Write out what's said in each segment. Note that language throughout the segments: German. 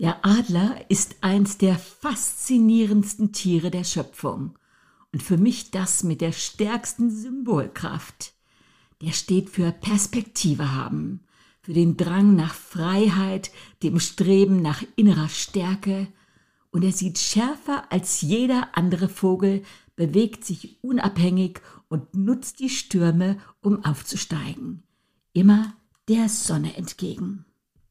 Der Adler ist eins der faszinierendsten Tiere der Schöpfung und für mich das mit der stärksten Symbolkraft. Der steht für Perspektive haben, für den Drang nach Freiheit, dem Streben nach innerer Stärke, und er sieht schärfer als jeder andere Vogel, bewegt sich unabhängig und nutzt die Stürme, um aufzusteigen. Immer der Sonne entgegen.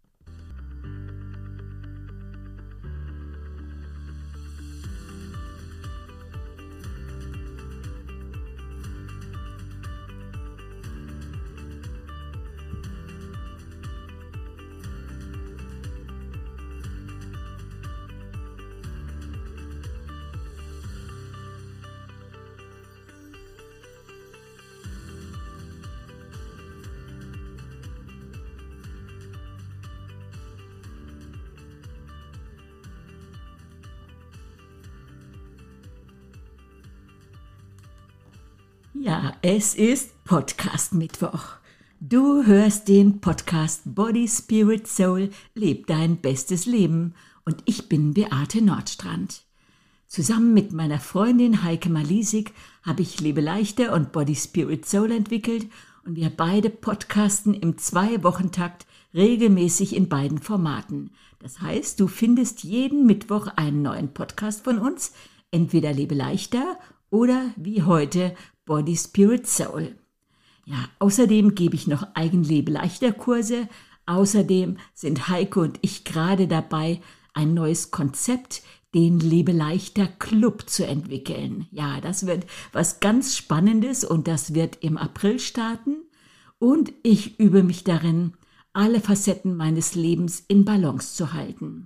Ja, es ist Podcast-Mittwoch. Du hörst den Podcast Body, Spirit, Soul, leb dein bestes Leben. Und ich bin Beate Nordstrand. Zusammen mit meiner Freundin Heike Malisik habe ich Lebe leichter und Body, Spirit, Soul entwickelt. Und wir beide podcasten im 2-Wochen-Takt regelmäßig in beiden Formaten. Das heißt, du findest jeden Mittwoch einen neuen Podcast von uns, entweder Lebe leichter oder wie heute Body, Spirit, Soul. Ja, außerdem gebe ich noch Eigenlebe-Leichter-Kurse. Außerdem sind Heike und ich gerade dabei, ein neues Konzept, den Lebe-Leichter-Club zu entwickeln. Ja, das wird was ganz Spannendes und das wird im April starten. Und ich übe mich darin, alle Facetten meines Lebens in Balance zu halten,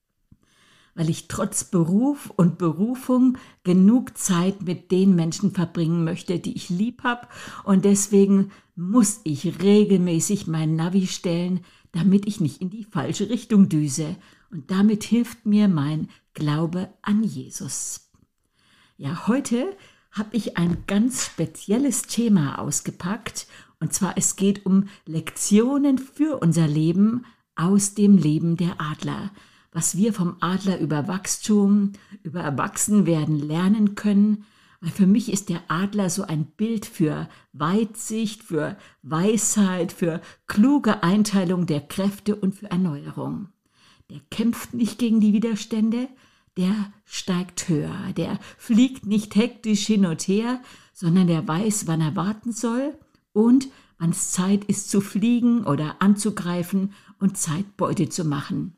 weil ich trotz Beruf und Berufung genug Zeit mit den Menschen verbringen möchte, die ich lieb habe. Und deswegen muss ich regelmäßig mein Navi stellen, damit ich nicht in die falsche Richtung düse. Und damit hilft mir mein Glaube an Jesus. Ja, heute habe ich ein ganz spezielles Thema ausgepackt. Und zwar, es geht um Lektionen für unser Leben aus dem Leben der Adler. Was wir vom Adler über Wachstum, über Erwachsenwerden lernen können. Weil für mich ist der Adler so ein Bild für Weitsicht, für Weisheit, für kluge Einteilung der Kräfte und für Erneuerung. Der kämpft nicht gegen die Widerstände, der steigt höher, der fliegt nicht hektisch hin und her, sondern der weiß, wann er warten soll und wann es Zeit ist zu fliegen oder anzugreifen und Zeit Beute zu machen.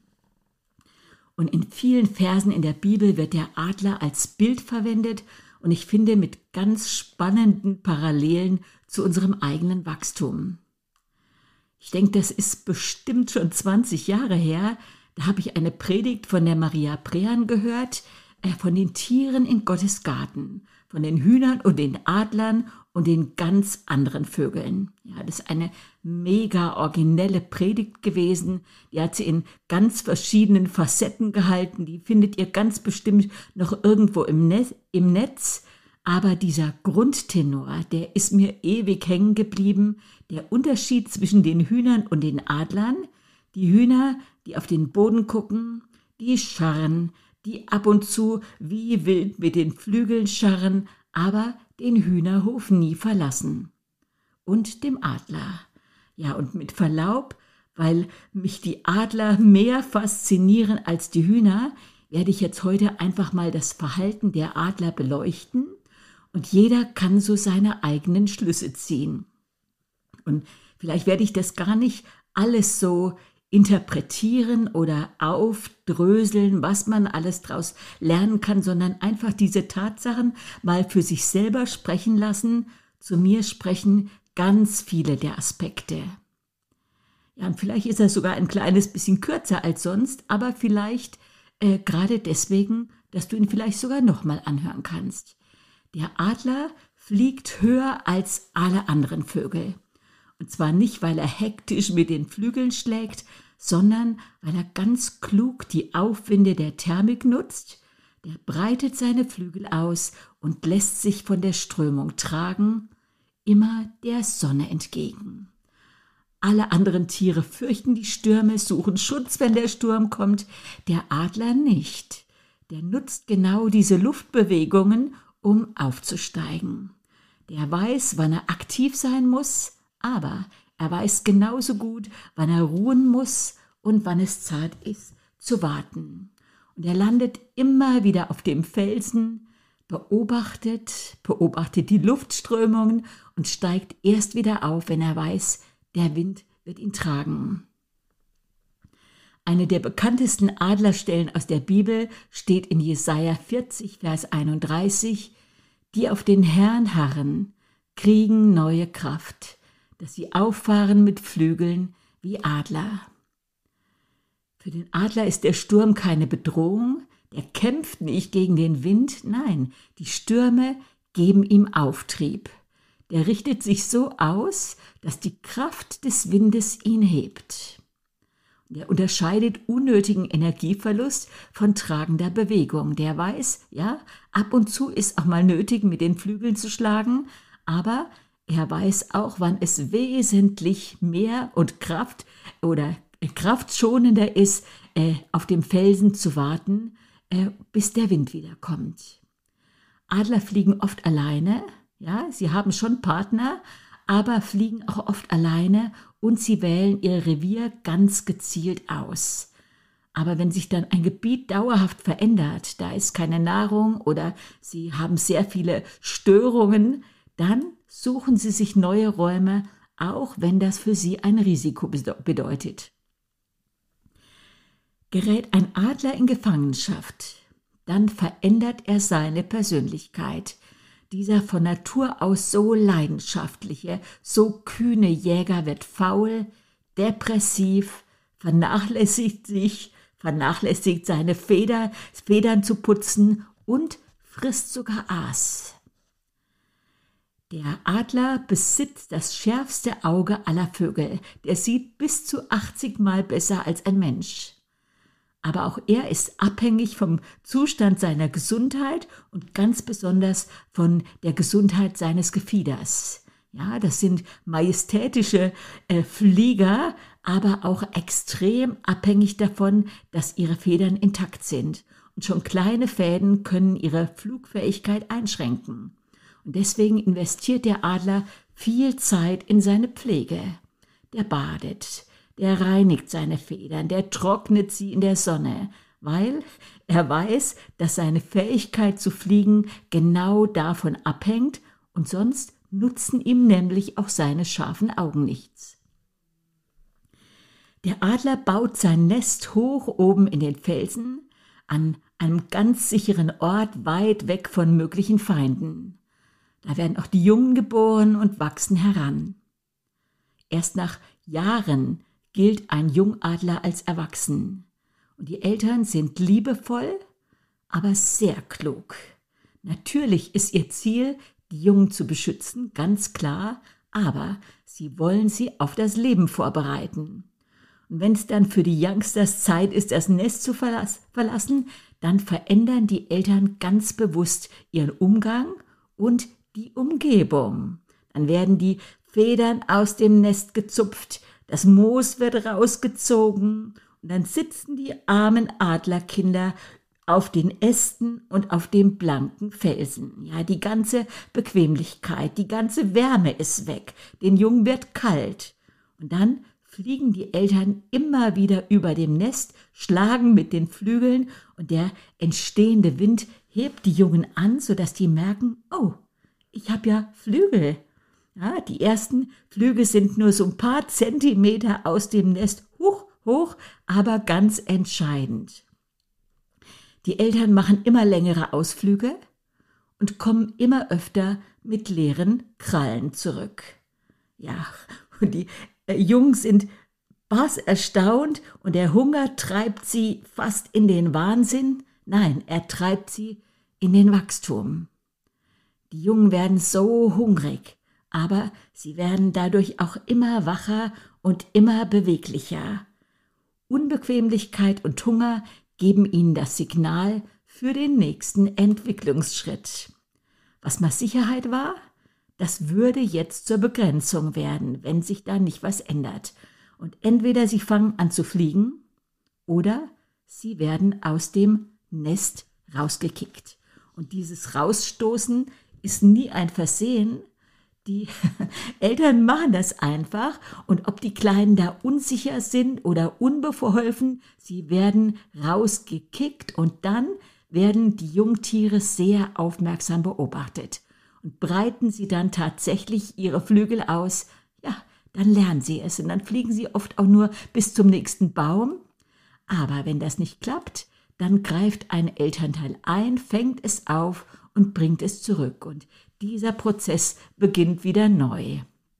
Und in vielen Versen in der Bibel wird der Adler als Bild verwendet und ich finde mit ganz spannenden Parallelen zu unserem eigenen Wachstum. Ich denke, das ist bestimmt schon 20 Jahre her. Da habe ich eine Predigt von der Maria Prean gehört, von den Tieren in Gottes Garten, von den Hühnern und den Adlern und den ganz anderen Vögeln. Ja, das ist eine mega originelle Predigt gewesen. Die hat sie in ganz verschiedenen Facetten gehalten. Die findet ihr ganz bestimmt noch irgendwo im Netz. Aber dieser Grundtenor, der ist mir ewig hängen geblieben. Der Unterschied zwischen den Hühnern und den Adlern. Die Hühner, die auf den Boden gucken, die scharren, die ab und zu wie wild mit den Flügeln scharren, aber den Hühnerhof nie verlassen. Und dem Adler. Ja, und mit Verlaub, weil mich die Adler mehr faszinieren als die Hühner, werde ich jetzt heute einfach mal das Verhalten der Adler beleuchten und jeder kann so seine eigenen Schlüsse ziehen. Und vielleicht werde ich das gar nicht alles so interpretieren oder aufdröseln, was man alles daraus lernen kann, sondern einfach diese Tatsachen mal für sich selber sprechen lassen. Zu mir sprechen ganz viele der Aspekte. Ja, und vielleicht ist er sogar ein kleines bisschen kürzer als sonst, aber vielleicht gerade deswegen, dass du ihn vielleicht sogar nochmal anhören kannst. Der Adler fliegt höher als alle anderen Vögel. Und zwar nicht, weil er hektisch mit den Flügeln schlägt, sondern weil er ganz klug die Aufwinde der Thermik nutzt. Der breitet seine Flügel aus und lässt sich von der Strömung tragen, immer der Sonne entgegen. Alle anderen Tiere fürchten die Stürme, suchen Schutz, wenn der Sturm kommt. Der Adler nicht. Der nutzt genau diese Luftbewegungen, um aufzusteigen. Der weiß, wann er aktiv sein muss, aber er weiß genauso gut, wann er ruhen muss und wann es Zeit ist, zu warten. Und er landet immer wieder auf dem Felsen, beobachtet die Luftströmungen und steigt erst wieder auf, wenn er weiß, der Wind wird ihn tragen. Eine der bekanntesten Adlerstellen aus der Bibel steht in Jesaja 40, Vers 31. Die auf den Herrn harren, kriegen neue Kraft, dass sie auffahren mit Flügeln wie Adler. Für den Adler ist der Sturm keine Bedrohung, der kämpft nicht gegen den Wind, nein, die Stürme geben ihm Auftrieb. Der richtet sich so aus, dass die Kraft des Windes ihn hebt. Der unterscheidet unnötigen Energieverlust von tragender Bewegung. Der weiß, ja, ab und zu ist auch mal nötig, mit den Flügeln zu schlagen, aber er weiß auch, wann es wesentlich mehr und kraftschonender ist, auf dem Felsen zu warten, bis der Wind wiederkommt. Adler fliegen oft alleine, ja, sie haben schon Partner, aber fliegen auch oft alleine und sie wählen ihr Revier ganz gezielt aus. Aber wenn sich dann ein Gebiet dauerhaft verändert, da ist keine Nahrung oder sie haben sehr viele Störungen, dann suchen sie sich neue Räume, auch wenn das für sie ein Risiko bedeutet. Gerät ein Adler in Gefangenschaft, dann verändert er seine Persönlichkeit. Dieser von Natur aus so leidenschaftliche, so kühne Jäger wird faul, depressiv, vernachlässigt seine Federn zu putzen und frisst sogar Aas. Der Adler besitzt das schärfste Auge aller Vögel. Der sieht bis zu 80 Mal besser als ein Mensch. Aber auch er ist abhängig vom Zustand seiner Gesundheit und ganz besonders von der Gesundheit seines Gefieders. Ja, das sind majestätische Flieger, aber auch extrem abhängig davon, dass ihre Federn intakt sind. Und schon kleine Fäden können ihre Flugfähigkeit einschränken. Und deswegen investiert der Adler viel Zeit in seine Pflege. Der badet, der reinigt seine Federn, der trocknet sie in der Sonne, weil er weiß, dass seine Fähigkeit zu fliegen genau davon abhängt und sonst nutzen ihm nämlich auch seine scharfen Augen nichts. Der Adler baut sein Nest hoch oben in den Felsen, an einem ganz sicheren Ort weit weg von möglichen Feinden. Da werden auch die Jungen geboren und wachsen heran. Erst nach Jahren gilt ein Jungadler als erwachsen. Und die Eltern sind liebevoll, aber sehr klug. Natürlich ist ihr Ziel, die Jungen zu beschützen, ganz klar, aber sie wollen sie auf das Leben vorbereiten. Und wenn es dann für die Youngsters Zeit ist, das Nest zu verlassen, dann verändern die Eltern ganz bewusst ihren Umgang und die Umgebung. Dann werden die Federn aus dem Nest gezupft, das Moos wird rausgezogen und dann sitzen die armen Adlerkinder auf den Ästen und auf dem blanken Felsen. Ja, die ganze Bequemlichkeit, die ganze Wärme ist weg, den Jungen wird kalt. Und dann fliegen die Eltern immer wieder über dem Nest, schlagen mit den Flügeln und der entstehende Wind hebt die Jungen an, sodass die merken, oh, ich habe ja Flügel. Ja, die ersten Flügel sind nur so ein paar Zentimeter aus dem Nest hoch, aber ganz entscheidend. Die Eltern machen immer längere Ausflüge und kommen immer öfter mit leeren Krallen zurück. Ja, und die Jungen sind erstaunt und der Hunger treibt sie fast in den Wahnsinn. Nein, er treibt sie in den Wachstum. Die Jungen werden so hungrig, aber sie werden dadurch auch immer wacher und immer beweglicher. Unbequemlichkeit und Hunger geben ihnen das Signal für den nächsten Entwicklungsschritt. Was mal Sicherheit war, das würde jetzt zur Begrenzung werden, wenn sich da nicht was ändert. Und entweder sie fangen an zu fliegen oder sie werden aus dem Nest rausgekickt. Und dieses Rausstoßen ist nie ein Versehen. Die Eltern machen das einfach und ob die Kleinen da unsicher sind oder unbeholfen, sie werden rausgekickt und dann werden die Jungtiere sehr aufmerksam beobachtet. Und breiten sie dann tatsächlich ihre Flügel aus, ja, dann lernen sie es und dann fliegen sie oft auch nur bis zum nächsten Baum. Aber wenn das nicht klappt, dann greift ein Elternteil ein, fängt es auf und bringt es zurück. Und dieser Prozess beginnt wieder neu.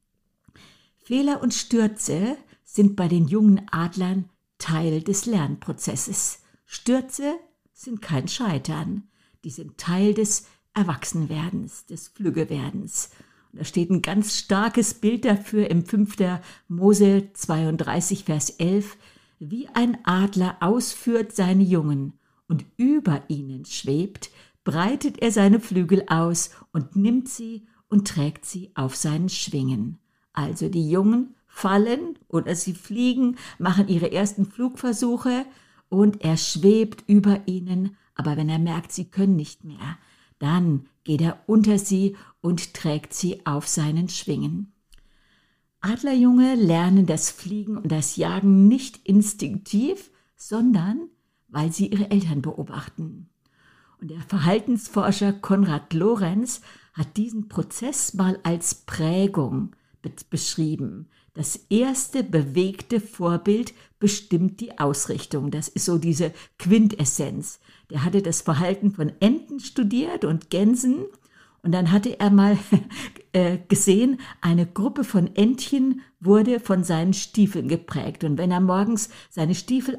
Fehler und Stürze sind bei den jungen Adlern Teil des Lernprozesses. Stürze sind kein Scheitern, die sind Teil des Erwachsenwerdens, des Flüggewerdens. Und da steht ein ganz starkes Bild dafür im 5. Mose 32, Vers 11. Wie ein Adler ausführt seine Jungen und über ihnen schwebt, breitet er seine Flügel aus und nimmt sie und trägt sie auf seinen Schwingen. Also die Jungen fallen oder sie fliegen, machen ihre ersten Flugversuche und er schwebt über ihnen, aber wenn er merkt, sie können nicht mehr, dann geht er unter sie und trägt sie auf seinen Schwingen. Adlerjunge lernen das Fliegen und das Jagen nicht instinktiv, sondern weil sie ihre Eltern beobachten. Und der Verhaltensforscher Konrad Lorenz hat diesen Prozess mal als Prägung beschrieben. Das erste bewegte Vorbild bestimmt die Ausrichtung. Das ist so diese Quintessenz. Der hatte das Verhalten von Enten studiert und Gänsen. Und dann hatte er mal gesehen, eine Gruppe von Entchen wurde von seinen Stiefeln geprägt. Und wenn er morgens seine Stiefel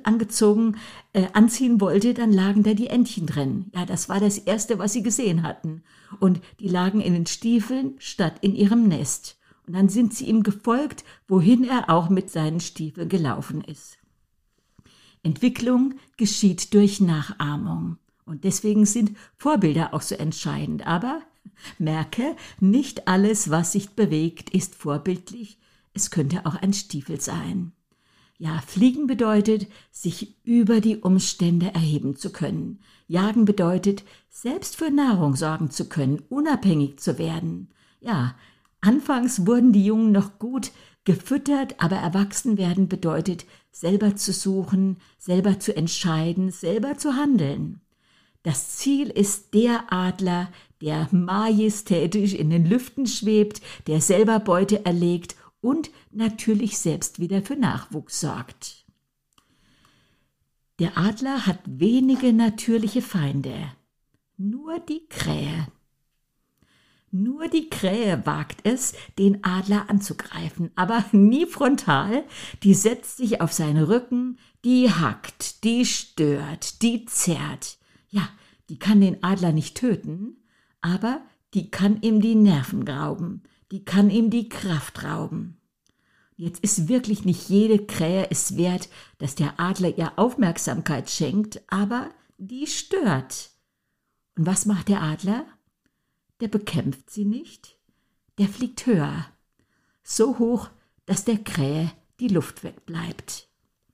anziehen wollte, dann lagen da die Entchen drin. Ja, das war das Erste, was sie gesehen hatten. Und die lagen in den Stiefeln statt in ihrem Nest. Und dann sind sie ihm gefolgt, wohin er auch mit seinen Stiefeln gelaufen ist. Entwicklung geschieht durch Nachahmung. Und deswegen sind Vorbilder auch so entscheidend. Aber merke, nicht alles, was sich bewegt, ist vorbildlich. Es könnte auch ein Stiefel sein. Ja, fliegen bedeutet, sich über die Umstände erheben zu können. Jagen bedeutet, selbst für Nahrung sorgen zu können, unabhängig zu werden. Ja, anfangs wurden die Jungen noch gut gefüttert, aber erwachsen werden bedeutet, selber zu suchen, selber zu entscheiden, selber zu handeln. Das Ziel ist der Adler, der majestätisch in den Lüften schwebt, der selber Beute erlegt und natürlich selbst wieder für Nachwuchs sorgt. Der Adler hat wenige natürliche Feinde, nur die Krähe. Nur die Krähe wagt es, den Adler anzugreifen, aber nie frontal. Die setzt sich auf seinen Rücken, die hackt, die stört, die zerrt. Ja, die kann den Adler nicht töten, aber die kann ihm die Nerven rauben, die kann ihm die Kraft rauben. Jetzt ist wirklich nicht jede Krähe es wert, dass der Adler ihr Aufmerksamkeit schenkt, aber die stört. Und was macht der Adler? Der bekämpft sie nicht, der fliegt höher, so hoch, dass der Krähe die Luft wegbleibt.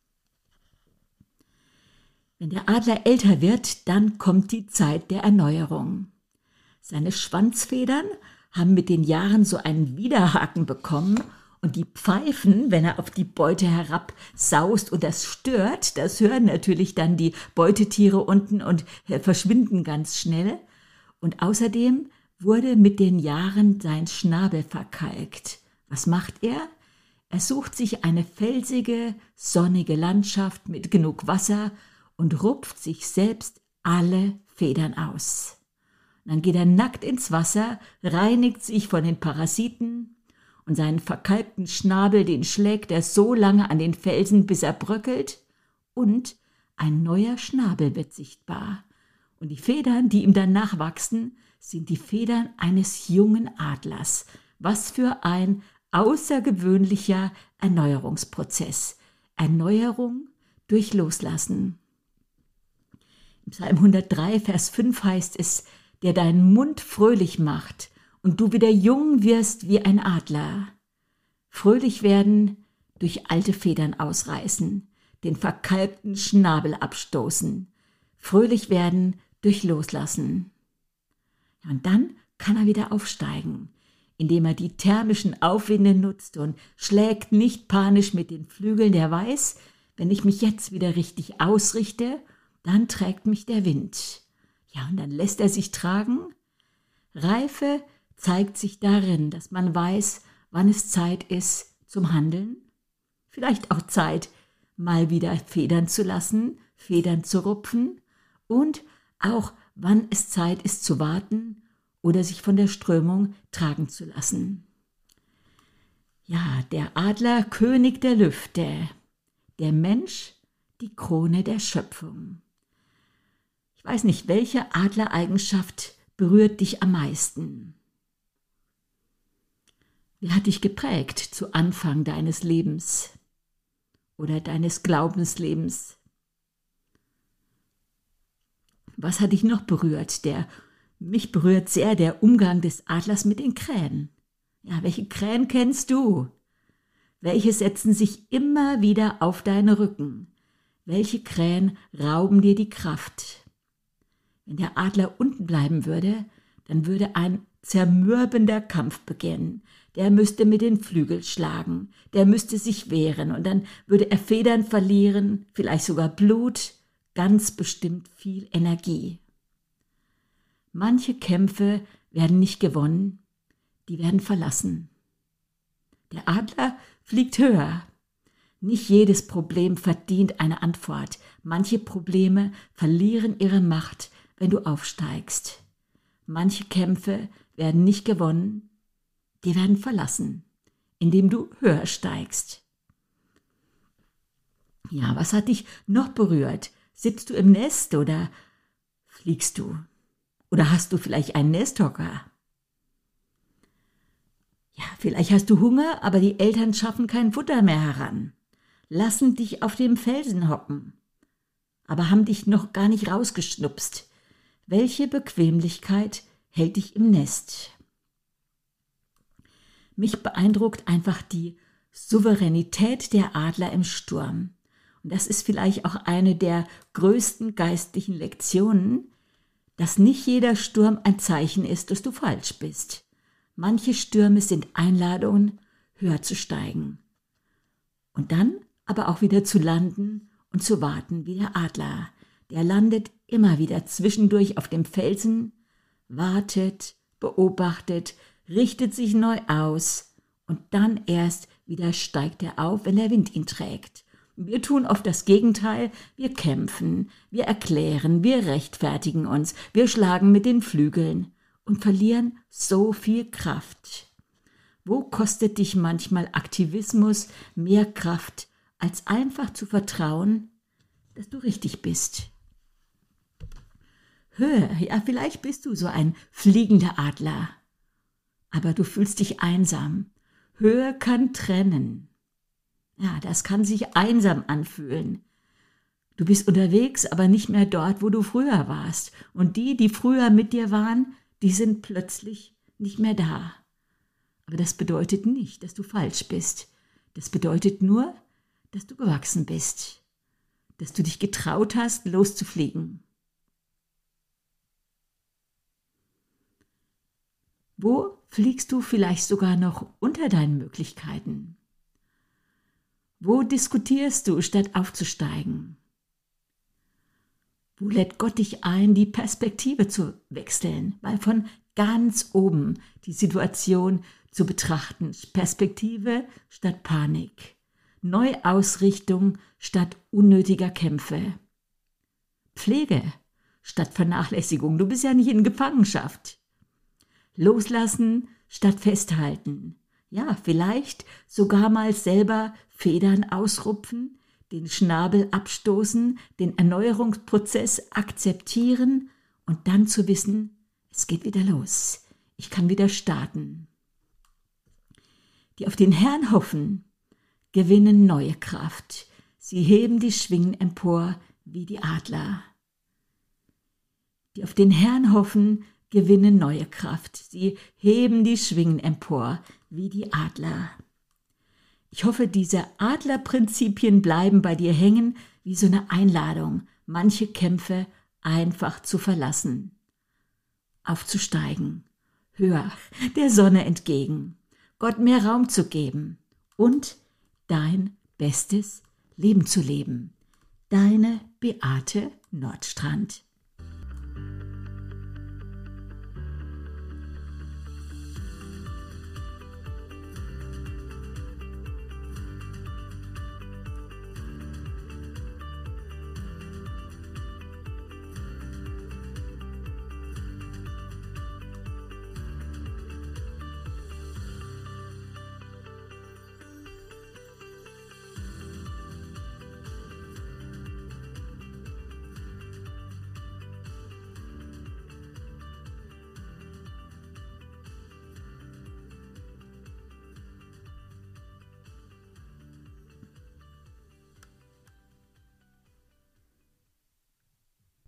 Wenn der Adler älter wird, dann kommt die Zeit der Erneuerung. Seine Schwanzfedern haben mit den Jahren so einen Widerhaken bekommen und die Pfeifen, wenn er auf die Beute herabsaust und das stört, das hören natürlich dann die Beutetiere unten und verschwinden ganz schnell. Und außerdem wurde mit den Jahren sein Schnabel verkalkt. Was macht er? Er sucht sich eine felsige, sonnige Landschaft mit genug Wasser und rupft sich selbst alle Federn aus. Dann geht er nackt ins Wasser, reinigt sich von den Parasiten und seinen verkalkten Schnabel, den schlägt er so lange an den Felsen, bis er bröckelt und ein neuer Schnabel wird sichtbar. Und die Federn, die ihm dann nachwachsen, sind die Federn eines jungen Adlers. Was für ein außergewöhnlicher Erneuerungsprozess. Erneuerung durch Loslassen. Im Psalm 103, Vers 5 heißt es, der deinen Mund fröhlich macht und du wieder jung wirst wie ein Adler. Fröhlich werden, durch alte Federn ausreißen, den verkalkten Schnabel abstoßen. Fröhlich werden, durch Loslassen. Ja, und dann kann er wieder aufsteigen, indem er die thermischen Aufwinde nutzt und schlägt nicht panisch mit den Flügeln, der weiß, wenn ich mich jetzt wieder richtig ausrichte, dann trägt mich der Wind. Ja, und dann lässt er sich tragen. Reife zeigt sich darin, dass man weiß, wann es Zeit ist zum Handeln. Vielleicht auch Zeit, mal wieder Federn zu lassen, Federn zu rupfen und auch, wann es Zeit ist zu warten oder sich von der Strömung tragen zu lassen. Ja, der Adler, König der Lüfte, der Mensch, die Krone der Schöpfung. Ich weiß nicht, welche Adlereigenschaft berührt dich am meisten? Wer hat dich geprägt zu Anfang deines Lebens oder deines Glaubenslebens? Was hat dich noch berührt? Mich berührt sehr der Umgang des Adlers mit den Krähen. Ja, welche Krähen kennst du? Welche setzen sich immer wieder auf deinen Rücken? Welche Krähen rauben dir die Kraft? Wenn der Adler unten bleiben würde, dann würde ein zermürbender Kampf beginnen. Der müsste mit den Flügeln schlagen, der müsste sich wehren und dann würde er Federn verlieren, vielleicht sogar Blut, ganz bestimmt viel Energie. Manche Kämpfe werden nicht gewonnen, die werden verlassen. Der Adler fliegt höher. Nicht jedes Problem verdient eine Antwort. Manche Probleme verlieren ihre Macht, wenn du aufsteigst. Manche Kämpfe werden nicht gewonnen, die werden verlassen, indem du höher steigst. Ja, was hat dich noch berührt? Sitzt du im Nest oder fliegst du? Oder hast du vielleicht einen Nesthocker? Ja, vielleicht hast du Hunger, aber die Eltern schaffen kein Futter mehr heran, lassen dich auf dem Felsen hocken, aber haben dich noch gar nicht rausgeschnupst. Welche Bequemlichkeit hält dich im Nest? Mich beeindruckt einfach die Souveränität der Adler im Sturm. Und das ist vielleicht auch eine der größten geistlichen Lektionen, dass nicht jeder Sturm ein Zeichen ist, dass du falsch bist. Manche Stürme sind Einladungen, höher zu steigen. Und dann aber auch wieder zu landen und zu warten wie der Adler. Der landet immer wieder zwischendurch auf dem Felsen, wartet, beobachtet, richtet sich neu aus und dann erst wieder steigt er auf, wenn der Wind ihn trägt. Wir tun oft das Gegenteil, wir kämpfen, wir erklären, wir rechtfertigen uns, wir schlagen mit den Flügeln und verlieren so viel Kraft. Wo kostet dich manchmal Aktivismus mehr Kraft, als einfach zu vertrauen, dass du richtig bist? Höhe, ja, vielleicht bist du so ein fliegender Adler, aber du fühlst dich einsam. Höhe kann trennen. Ja, das kann sich einsam anfühlen. Du bist unterwegs, aber nicht mehr dort, wo du früher warst. Und die früher mit dir waren, die sind plötzlich nicht mehr da. Aber das bedeutet nicht, dass du falsch bist. Das bedeutet nur, dass du gewachsen bist. Dass du dich getraut hast, loszufliegen. Wo fliegst du vielleicht sogar noch unter deinen Möglichkeiten? Wo diskutierst du, statt aufzusteigen? Wo lädt Gott dich ein, die Perspektive zu wechseln, weil von ganz oben die Situation zu betrachten, Perspektive statt Panik, Neuausrichtung statt unnötiger Kämpfe, Pflege statt Vernachlässigung, du bist ja nicht in Gefangenschaft. Loslassen statt festhalten. Ja, vielleicht sogar mal selber Federn ausrupfen, den Schnabel abstoßen, den Erneuerungsprozess akzeptieren und dann zu wissen, es geht wieder los. Ich kann wieder starten. Die auf den Herrn hoffen, gewinnen neue Kraft. Sie heben die Schwingen empor wie die Adler. Die auf den Herrn hoffen, gewinnen neue Kraft. Sie heben die Schwingen empor wie die Adler. Ich hoffe, diese Adlerprinzipien bleiben bei dir hängen wie so eine Einladung, manche Kämpfe einfach zu verlassen, aufzusteigen, höher der Sonne entgegen, Gott mehr Raum zu geben und dein bestes Leben zu leben. Deine Beate Nordstrand.